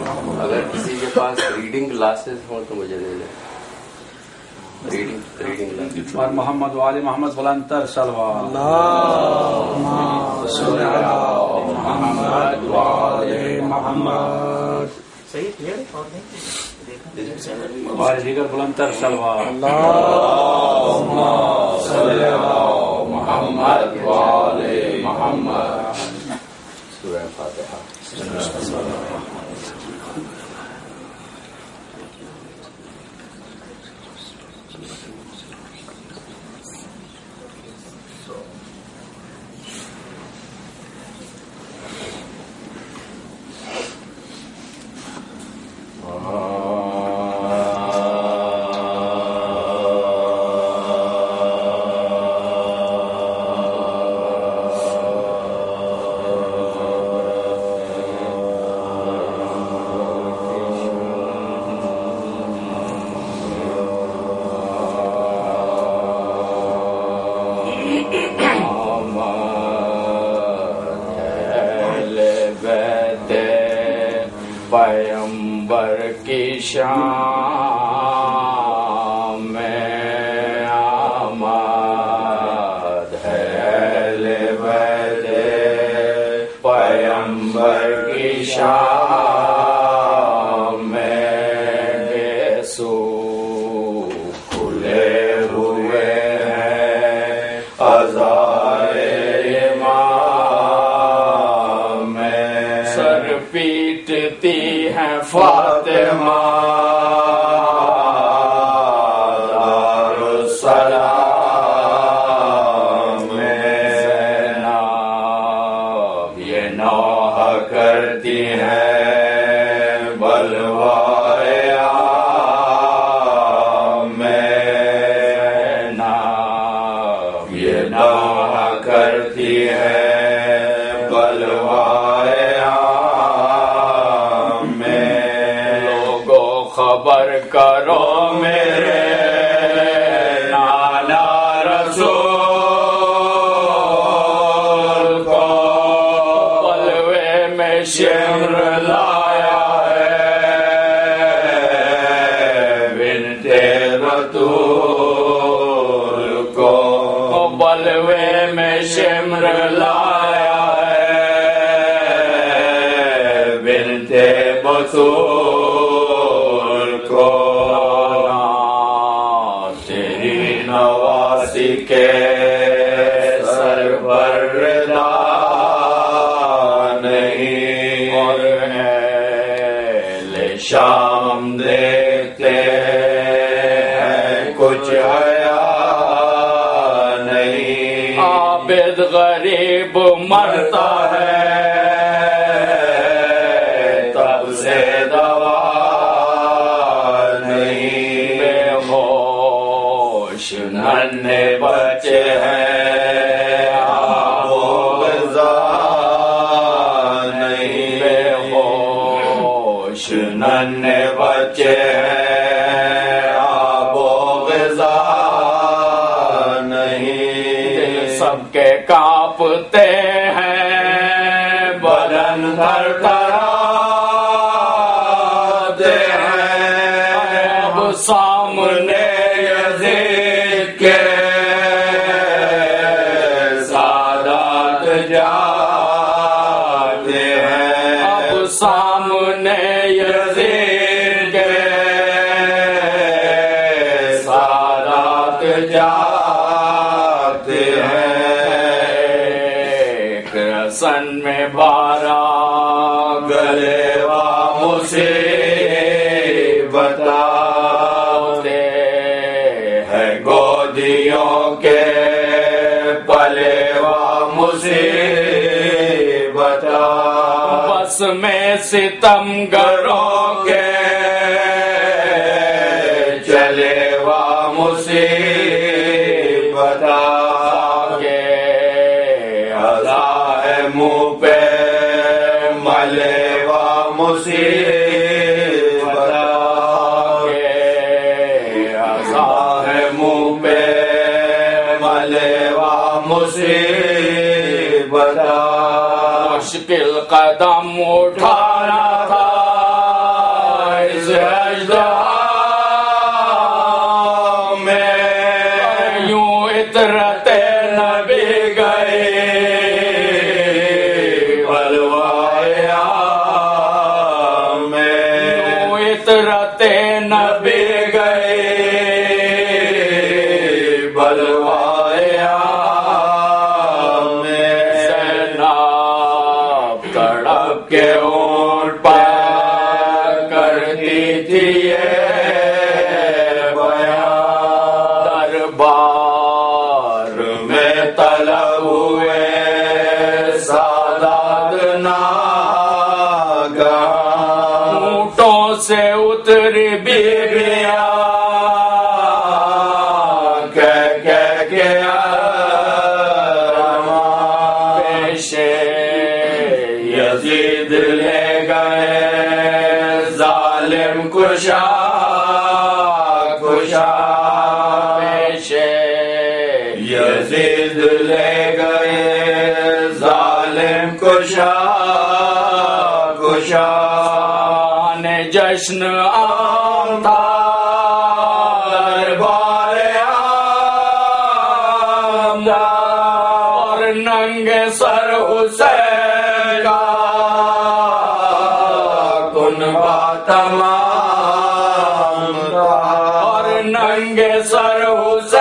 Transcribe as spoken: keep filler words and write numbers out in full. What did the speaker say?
اگر کسی کے پاس ریڈنگ گلاسز ہوں تو مجھے دے دیں. Reading reading glasses. اور محمد وآل محمد بلندر صلوات. اللہم صل علی محمد وآل محمد. صحیح کلیئر اور دیگر بلندر صلوات. اللہم صل علی محمد وآل محمد. سورہ فاتحہ. پیغمبر کی شام میں آمد ہے، اہل بیت پیغمبر کی شام میں گیسو کھلے ہوئے ہیں آزار امام میں، سر پیٹتی ہیں فاطمہ دارالسلام میں، زینب یہ نوح کرتی ہیں بلوائے عام میں، زینب یہ نوح کرتی ہیں بلوائے خبر کرو میرے نانا رسول کو، بلوے میں شمر لایا ہے بنت بطول کو، بلوے میں شمر لایا ہے بنت بطول کے سر پر رضا نہیں، اور اہل شام دیکھتے ہیں کچھ حیا نہیں، عابد غریب مرتا ہے تب سے دوا نہیں، بے ہوش ننھے بچے ہیں آب و غذا نہیں، بے ہوش ننھے بچے ہیں آب و غذا نہیں، سب کے کانپتے ہیں بدن تھر تھراتے ہیں، اب سامنے یزید کے سادات جاتے ہیں، اب سامنے یزید کے سادات جاتے ہیں، ایک رسن میں بارہ گلے و مصیبت گودیوں کے پلے و مصیبت، بس میں ستم گروں کے چلے و مصیبت، کے عزا ہے منہ پہ ملے و مصیبت، کے عزا ہے منہ پہ ملے و مصیبت، مشکل قدم اٹھانا تھا فطرت نبی گئے بلوایا میں زینب تڑپ کے اونٹ پر کرتی تھی یہ بیان دربار میں طلب ہوئے سادات ناگہاں اونٹوں سے اتری بیویاں کہہ کہہ کے پیشے یزید لے گئے ظالم کشا کشا پیشے یزید لے گئے ظالم کشا کشا نے جشن عام تھا دربار عام اور ننگے سر حسین کا کنبہ تمام تھا اور ننگے سر حسین